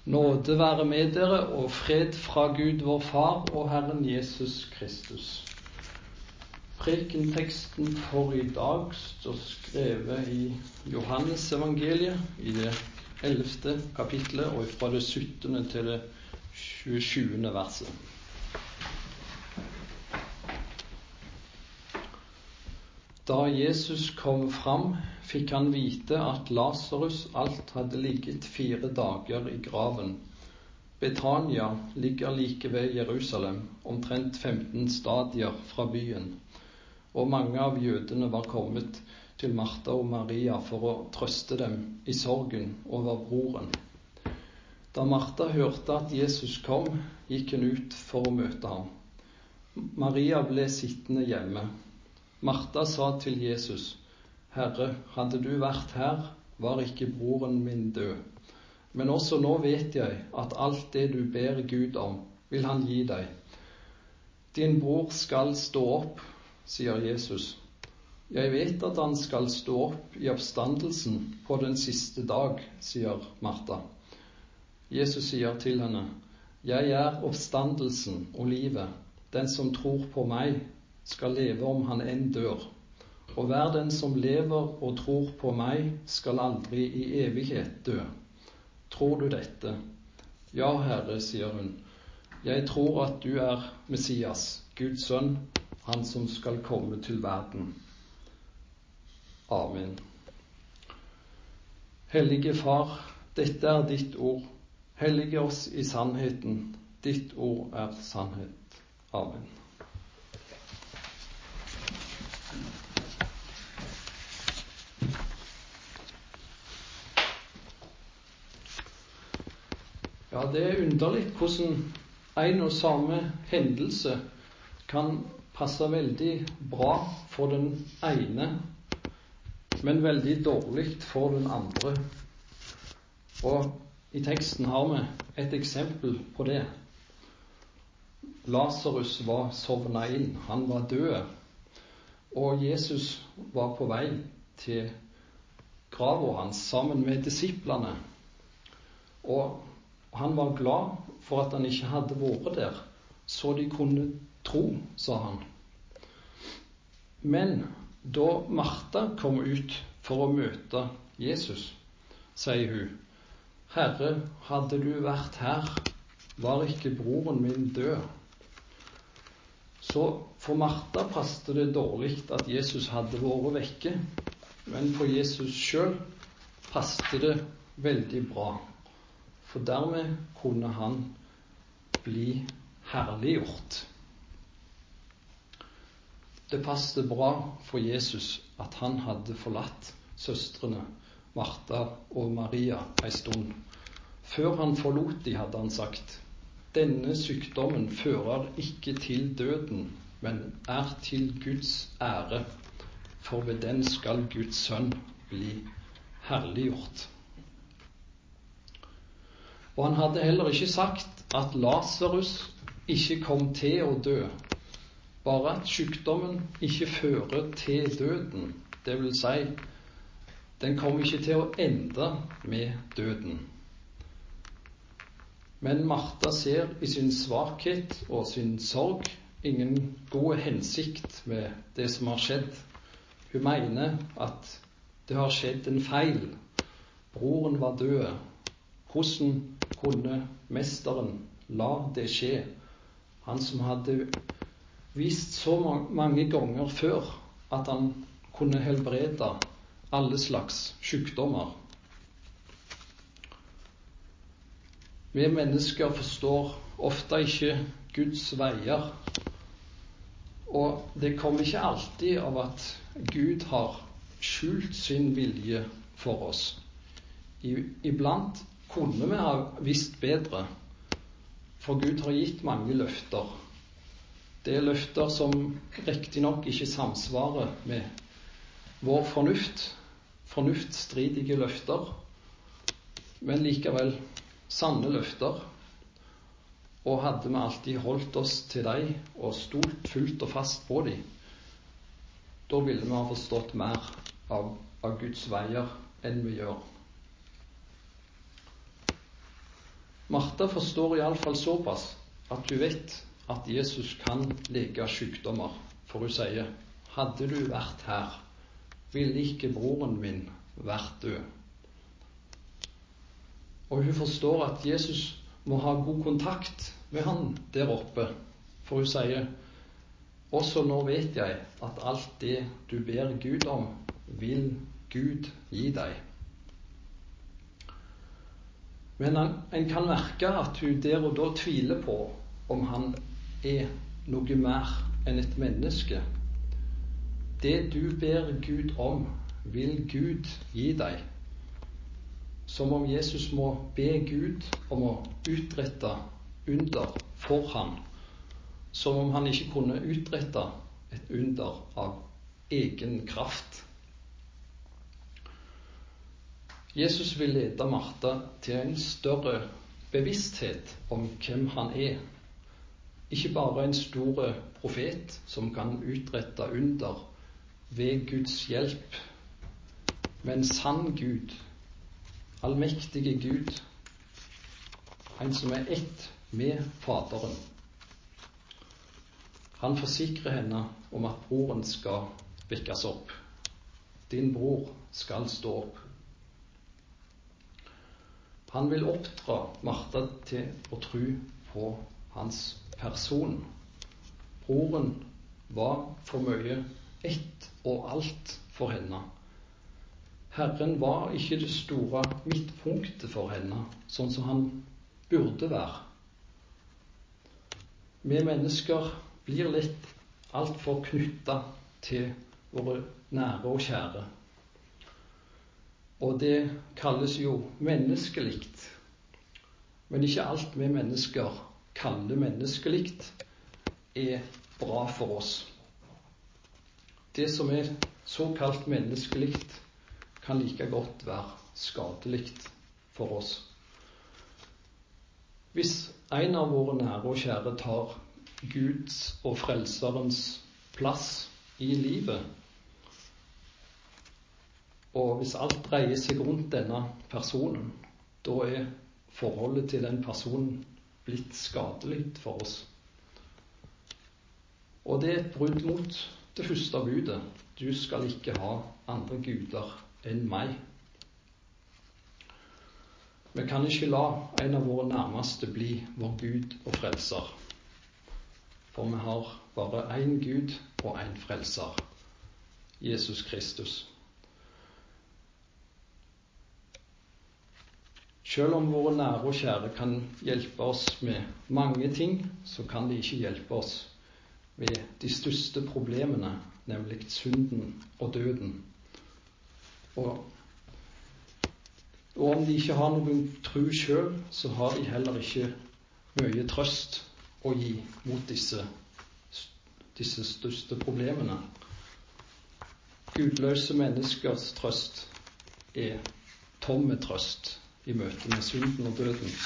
Nåde være med dere og fred fra Gud vår Far og Herren Jesus Kristus. Prekenteksten for i dag står skrevet i Johannes evangeliet i det 11. kapitlet og fra det 17. til det 27. verset. Da Jesus kom fram, fikk han vite at Lazarus alt hadde ligget 4 dager i graven. Betania ligger like ved Jerusalem, omtrent 15 stadier fra byen, og mange av jødene var kommet til Martha og Maria for å trøste dem i sorgen over broren. Da Martha hørte at Jesus kom, gikk hun ut for å møte ham. Maria ble sittende hjemme. Martha sa til Jesus: Herre, hadde du vært her, var ikke broren min død. Men også nå vet jeg at alt det du ber Gud om, vil han gi deg. Din bror skal stå opp, sier Jesus. Jeg vet at han skal stå opp i oppstandelsen på den siste dag, sier Martha. Jesus sier til henne: Jeg er oppstandelsen og livet. Den som tror på meg, skal leve om han enn dør. Og hver den som lever og tror på meg, skal aldri i evighet dø. Tror du dette? Ja, Herre, sier hun. Jeg tror at du er Messias, Guds sønn, han som skal komme til verden. Amen. Hellige Far, dette er ditt ord. Hellige oss i sannheten. Ditt ord er sannhet. Amen. Ja, det er underlig hvordan en og samme hendelse kan passe veldig bra for den ene, men veldig dårlig for den andre. Og i teksten har vi et eksempel på det. Lazarus var sovnet inn, han var død, og Jesus var på vei til graven hans sammen med disiplene. Og han var glad for at han ikke hadde vært der, så de kunne tro, sa han. Men da Martha kom ut for å møte Jesus, sier hun: Herre, hadde du vært her, var ikke broren min død. Så for Martha passet det dårlig at Jesus hadde vært vekke, men for Jesus selv passet det veldig bra. For dermed kunne han bli herliggjort. Det passet bra for Jesus at han hadde forlatt søstrene Martha og Maria en stund. Før han forlot de, hadde han sagt: Denne sykdommen fører ikke til døden, men er til Guds ære, for ved den skal Guds sønn bli herliggjort. Og han hadde heller ikke sagt at Lazarus ikke kom til å dø, bare at sykdommen ikke fører til døden. Det vil si, den kom ikke til å ende med døden. Men Martha ser i sin svakhet og sin sorg ingen god hensikt med det som har skjedd. Hun mener at det har skjedd en feil. Broren var død. Hvordan kunne mesteren la det skje? Han som hadde vist så mange ganger før at han kunne helbrede alle slags sykdommer. Vi mennesker forstår ofte ikke Guds veier, og det kommer ikke alltid av at Gud har skjult sin vilje for oss. Iblant kunne vi ha visst bedre, for Gud har gitt mange løfter. Det er løfter som riktignok ikke samsvarer med vår fornuftstridige løfter, men likevel sanne løfter. Og hadde vi alltid holdt oss til dem og stolt fullt og fast på dem, da ville vi ha forstått mer av Guds veier enn vi gjør. Martha forstår i alle fall såpass at hun vet at Jesus kan lege sykdommer, for hun sier, hadde du vært her, ville ikke broren min vært død. Og hun forstår at Jesus må ha god kontakt med han der oppe, for hun sier, også nå vet jeg at alt det du ber Gud om, vil Gud gi deg. Men en kan merke at hun der og da tviler på om han er noe mer enn et menneske. Det du ber Gud om, vil Gud gi deg. Som om Jesus må be Gud om å utrette under for ham, som om han ikke kunne utrette et under av egen kraft. Jesus vil lede Martha til en større bevissthet om hvem han er. Ikke bare en stor profet som kan utrette under ved Guds hjelp, men sann Gud, allmektige Gud, en som er ett med Faderen. Han forsikrer henne om at broren skal vekkes opp. Din bror skal stå opp. Han vil oppdra Martha til å tro på hans person. Broren var for mye ett og alt for henne. Herren var ikke det store midtpunktet for henne, sånn som han burde være. Vi mennesker blir lett alt for knyttet til våre nære og kjære. Og det kalles jo menneskelikt. Men ikke alt vi mennesker kaller menneskelikt, er bra for oss. Det som er såkalt menneskelikt, kan like godt være skadelikt for oss. Hvis en av våre nære og kjære tar Guds og Frelserens plass i livet, og hvis alt dreier seg rundt denne personen, da er forholdet til den personen blitt skadelig for oss. Og det er et brudd mot det første budet. Du skal ikke ha andre guder enn meg. Vi kan ikke la en av våre nærmeste bli vår Gud og Frelser. For vi har bare én Gud og én Frelser, Jesus Kristus. Selv om våre nære og kjære kan hjelpe oss med mange ting, så kan de ikke hjelpe oss ved de største problemene, nemlig synden og døden. Og om de ikke har noen tro selv, så har de heller ikke mye trøst å gi mot disse største problemene. Gudløse menneskers trøst er tomme trøst i møte med synden og døden.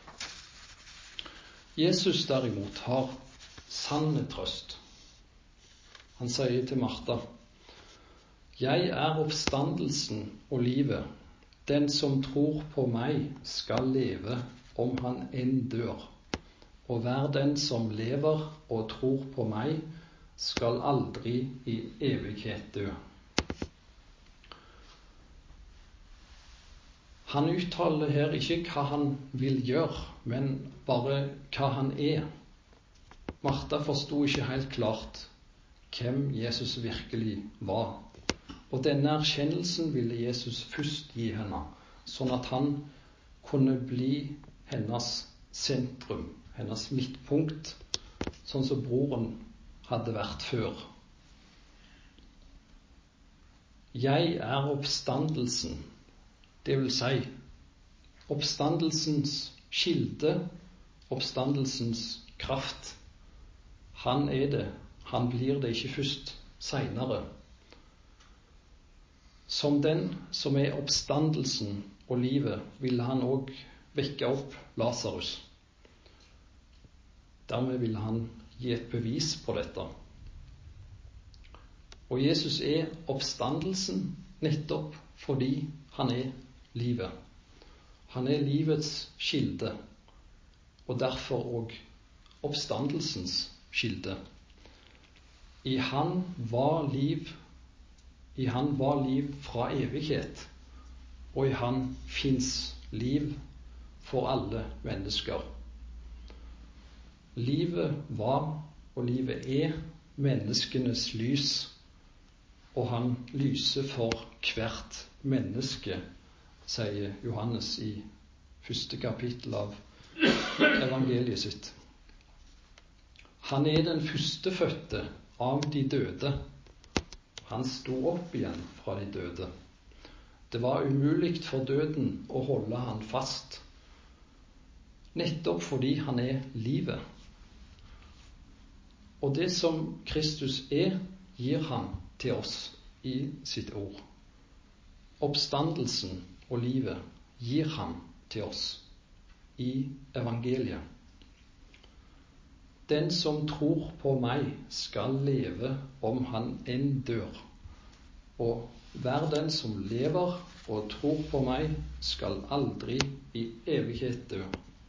Jesus derimot har sanne trøst. Han sier til Martha, jeg er oppstandelsen og livet. Den som tror på meg skal leve om han enn dør. Og hver den som lever og tror på meg skal aldri i evighet dø. Han uttaler her ikke hva han vil gjøre, men bare hva han er. Martha forstod ikke helt klart hvem Jesus virkelig var. Og denne erkjennelsen ville Jesus først gi henne, sånn at han kunne bli hennes sentrum, hennes midtpunkt, sånn som broren hadde vært før. Jeg er oppstandelsen, det vil si oppstandelsens kilde, oppstandelsens kraft. Han er det, han blir det ikke først senere. Som den som er oppstandelsen og livet, ville han også vekke opp Lazarus. Dermed ville han gi et bevis på dette. Og Jesus er oppstandelsen nettopp fordi han er livet. Han er livets kilde. og derfor òg oppstandelsens kilde. I han var liv fra evighet, og i han fins liv for alle mennesker. Livet var, og livet er, menneskenes lys, og han lyser for hvert menneske, sier Johannes i 1. kapittel av evangeliet sitt. Han er den førstefødte av de døde. Han sto opp igjen fra de døde. Det var umulig for døden å holde han fast, nettopp fordi han er livet. Og det som Kristus er, gir han til oss i sitt ord. Oppstandelsen og livet gir han til oss i evangeliet. Den som tror på meg skal leve om han enn dør. Og hver den som lever og tror på meg skal aldri i evighet dø.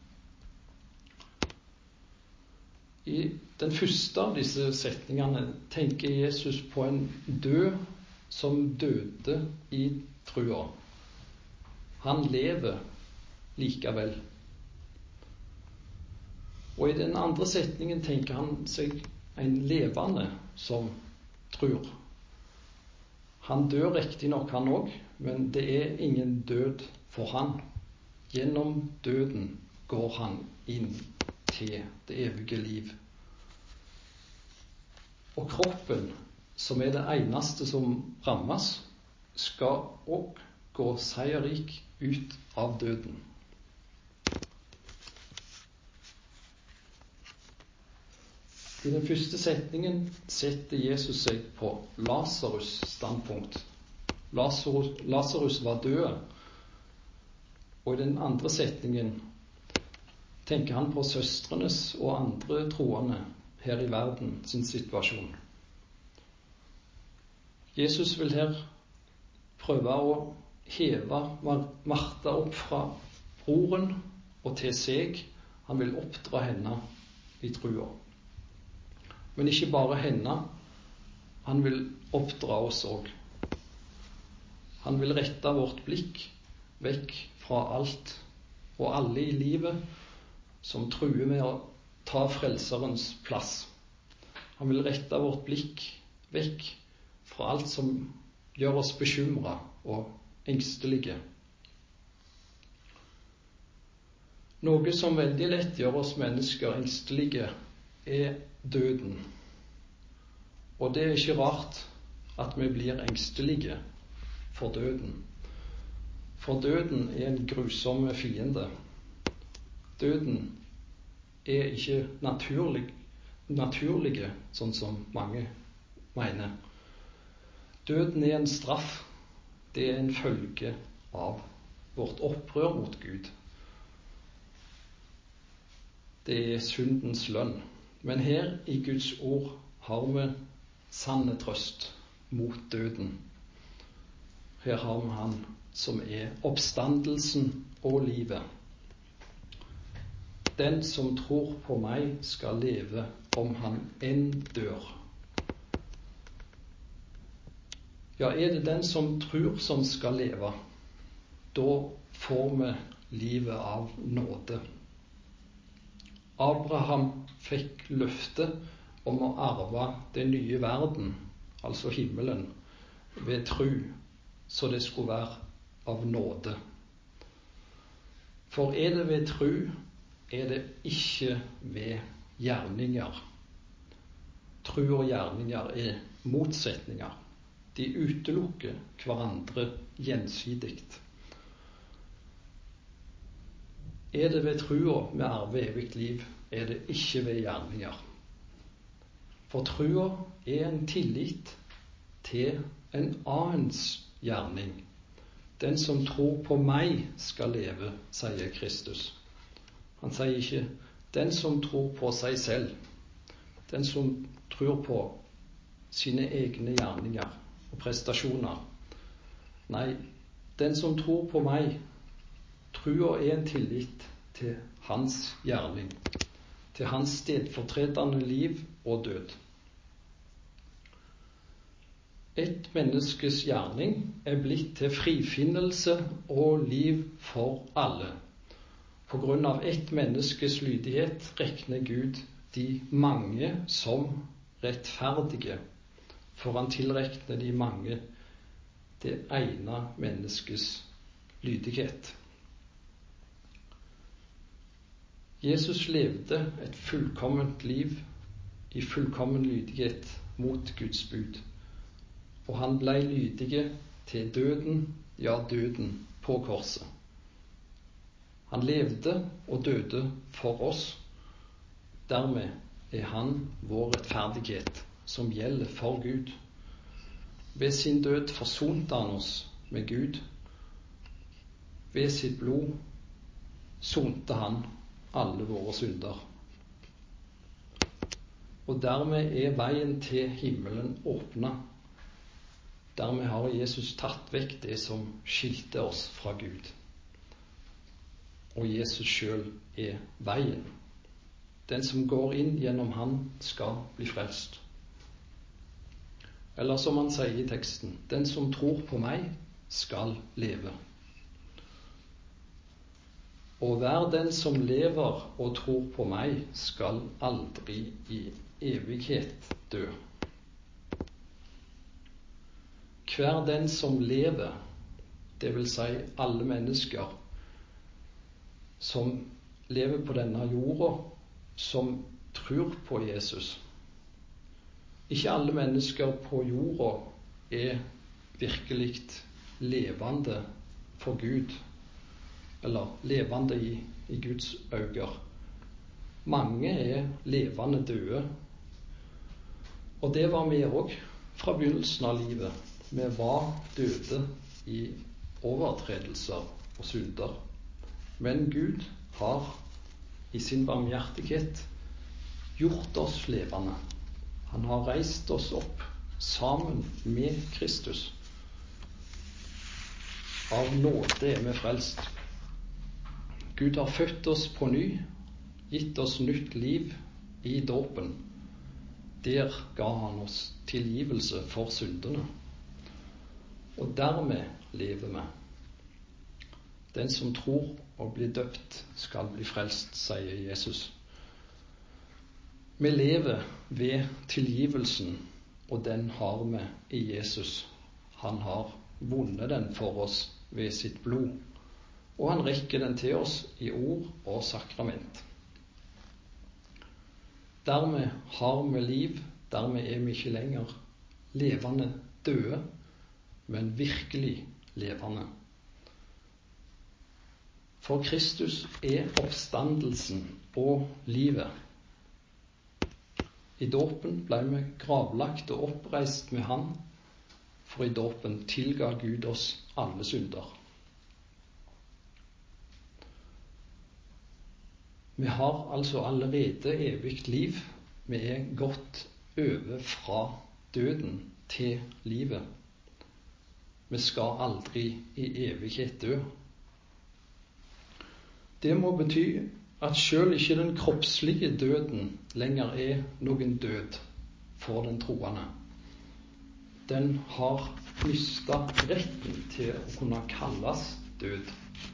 I den første av disse setningene tenker Jesus på en død som døde i trua. Han lever likevel. Og i den andre setningen tenker han seg en levende som tror. Han dør riktignok han òg, men det er ingen død for han. Gjennom døden går han inn til det evige liv. Og kroppen, som er det eneste som rammes, skal òg gå seierrik ut av døden. I den første setningen setter Jesus seg på Lasarus' standpunkt. Lasarus var død, og i den andre setningen tenker han på søstrenes og andre troende her i verden sin situasjon. Jesus vil her prøve å heve Martha opp fra broren og til seg. Han vil oppdra henne i trua. Men ikke bare henne, han vil oppdra oss òg. Han vil rette vårt blikk vekk fra alt og alle i livet som truer med å ta frelserens plass. Han vil rette vårt blikk vekk fra alt som gjør oss bekymret og engstelige. Noe som veldig lett gjør oss mennesker engstelige, er døden. Og det er ikke rart at vi blir engstelige for døden. For døden er en grusom fiende. Døden er ikke naturlige, sånn som mange mener. Døden er en straff. Det er en følge av vårt opprør mot Gud. Det er syndens lønn. Men her i Guds ord har vi sanne trøst mot døden. Her har vi han som er oppstandelsen og livet. Den som tror på meg skal leve om han enn dør. Ja, er det den som tror som skal leve, da får vi livet av nåde. Abraham fikk løfte om å arve den nye verden, altså himmelen, ved tro, så det skulle være av nåde. For er det ved tro, er det ikke ved gjerninger. Tro og gjerninger er motsetninger. De utelukker hverandre gjensidig. Er det ved trua vi arver evig liv, er det ikke ved gjerninger. For trua er en tillit til en annens gjerning. Den som tror på meg skal leve, sier Kristus. Han sier ikke den som tror på seg selv, den som tror på sine egne gjerninger og prestasjoner. Nei, den som tror på meg. Trua er en tillit til hans gjerning, til hans stedfortredende liv og død. Et menneskes gjerning er blitt til frifinnelse og liv for alle. På grunn av ett menneskes lydighet regner Gud de mange som rettferdige, for han tilregner de mange det ene menneskes lydighet. Jesus levde et fullkomment liv i fullkommen lydighet mot Guds bud, og han ble lydig til døden, ja, døden på korset. Han levde og døde for oss. Dermed er han vår rettferdighet, som gjelder for Gud. Ved sin død forsonte han oss med Gud. Ved sitt blod sonte han alle våre synder. Og dermed er veien til himmelen åpnet. Dermed har Jesus tatt vekk det som skilte oss fra Gud. Og Jesus selv er veien. Den som går inn gjennom han skal bli frelst. Eller som han sier i teksten, den som tror på meg skal leve. Og hver den som lever og tror på meg skal aldri i evighet dø. Hver den som lever, det vil si alle mennesker som lever på denne jorda, som tror på Jesus. Ikke alle mennesker på jorda er virkelig levende for Gud, eller levende i Guds øyne. Mange er levende døde, og det var vi også fra begynnelsen av livet. Vi var døde i overtredelser og synder. Men Gud har i sin barmhjertighet gjort oss levende. Han har reist oss opp sammen med Kristus. Av nåde er vi frelst. Gud har født oss på ny, gitt oss nytt liv i dåpen. Der ga han oss tilgivelse for syndene. Og dermed lever vi. Den som tror og blir døpt, skal bli frelst, sier Jesus. Vi lever ved tilgivelsen, og den har vi i Jesus. Han har vunnet den for oss ved sitt blod, og han rekker den til oss i ord og sakrament. Dermed har vi liv, dermed er vi ikke lenger levende døde, men virkelig levende. For Kristus er oppstandelsen og livet. I dåpen ble vi gravlagt og oppreist med han, for i dåpen tilga Gud oss alle synder. Vi har altså allerede evig liv. Vi er gått over fra døden til livet. Vi skal aldri i evighet dø. Det må bety at selv ikke den kroppslige døden lenger er noen død for den troende. Den har mistet retten til å kunne kalles død.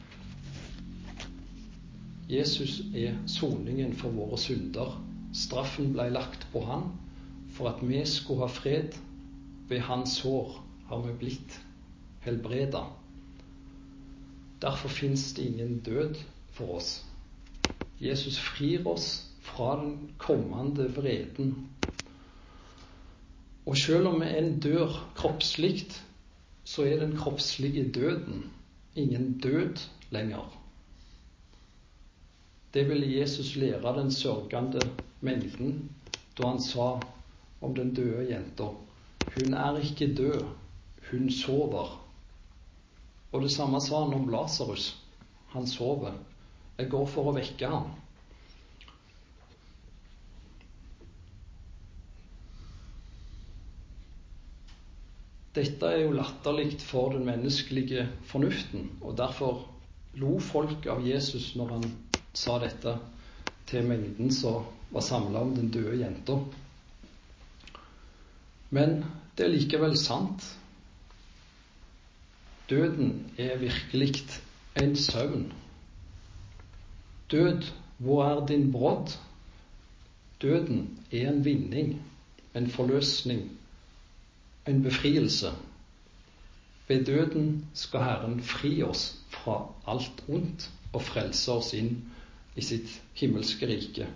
Jesus er soningen for våre synder. Straffen ble lagt på han for at vi skulle ha fred. Ved hans sår har vi blitt helbredet. Derfor finnes det ingen død for oss. Jesus frir oss fra den kommende vreden. Og selv om vi enn dør kroppsligt, så er den kroppslige døden ingen død lenger. Det ville Jesus lære den sørgende mengden da han sa om den døde jenta: hun er ikke død, hun sover. Og det samme sa han om Lazarus. Han sover. Jeg går for å vekke ham. Dette er jo latterligt for den menneskelige fornuften, og derfor lo folk av Jesus når han sa dette til mengden som var samlet om den døde jenta. Men det er likevel sant. Døden er virkelig en søvn. Død, hvor er din brodd? Døden er en vinning, en forløsning, en befrielse. Ved døden skal Herren fri oss fra alt ondt og frelse oss inn i sitt himmelske rike.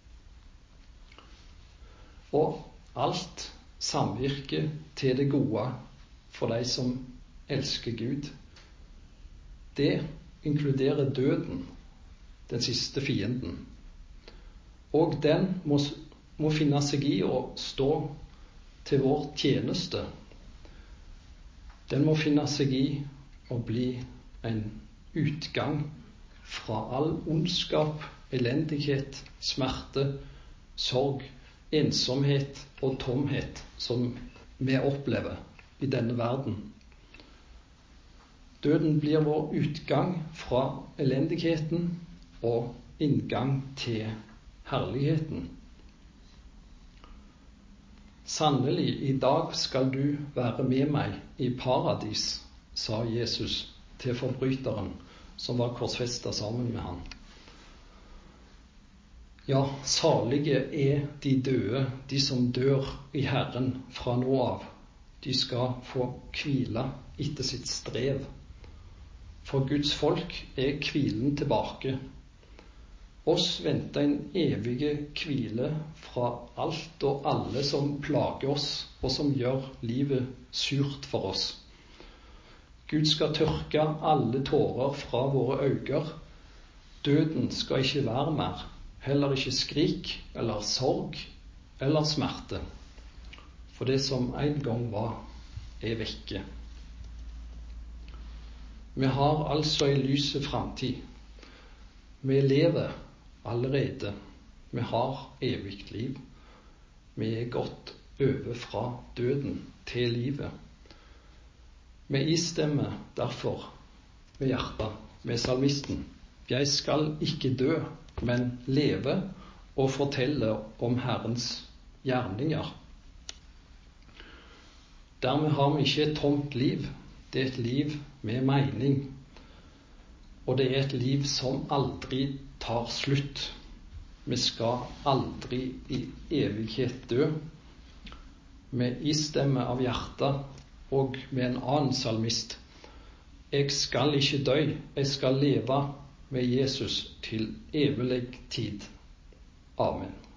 Og alt samvirker til det gode for de som elsker Gud. Det inkluderer døden, den siste fienden. Og den må finne seg i å stå til vår tjeneste. Den må finne seg i å bli en utgang fra all ondskap, elendighet, smerte, sorg, ensomhet og tomhet som vi opplever i denne verden. Døden blir vår utgang fra elendigheten og inngang til herligheten. Sannelig, i dag skal du være med meg i paradis, sa Jesus til forbryteren som var korsfestet sammen med han. Ja, salige er de døde, de som dør i Herren fra nå av. De skal få hvile etter sitt strev. For Guds folk er hvilen tilbake. Oss venter en evige hvile fra alt og alle som plager oss, og som gjør livet surt for oss. Gud skal tørke alle tårer fra våre øyne. Døden skal ikke være mer, heller ikke skrik eller sorg eller smerte. For det som en gang var, er vekke. Vi har altså en lyse framtid. Vi lever allerede. Vi har evigt liv. Vi er gått over fra døden til livet. Vi istemmer derfor med hjertet, med salmisten. Jeg skal ikke dø, men leve og fortelle om Herrens gjerninger. Dermed har vi ikke et tomt liv. Det er et liv med mening. Og det er et liv som aldri tar slutt. Vi skal aldri i evighet dø. Med istemme av hjertet og med en annen salmist. Jeg skal ikke dø, jeg skal leve med Jesus til evig tid. Amen.